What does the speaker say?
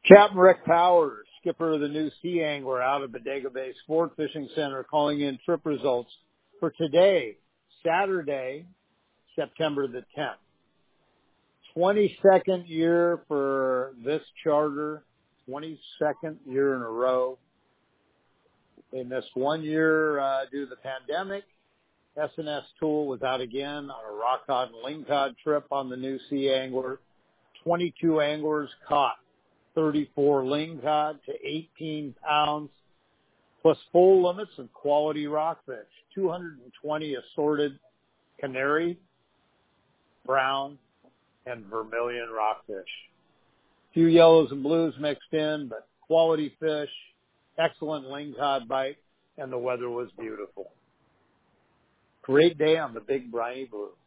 Captain Rick Powers, skipper of the new Sea Angler out of Bodega Bay Sport Fishing Center, calling in trip results for today, Saturday, September the 10th. 22nd year for this charter, 22nd year in a row. They missed 1 year due to the pandemic. S&S Tool was out again on a rock cod and ling cod trip on the new Sea Angler. 22 anglers caught 34 ling cod to 18 pounds, plus full limits of quality rockfish, 220 assorted canary, brown, and vermilion rockfish. A few yellows and blues mixed in, but quality fish, excellent ling cod bite, and the weather was beautiful. Great day on the Big Briny Blue.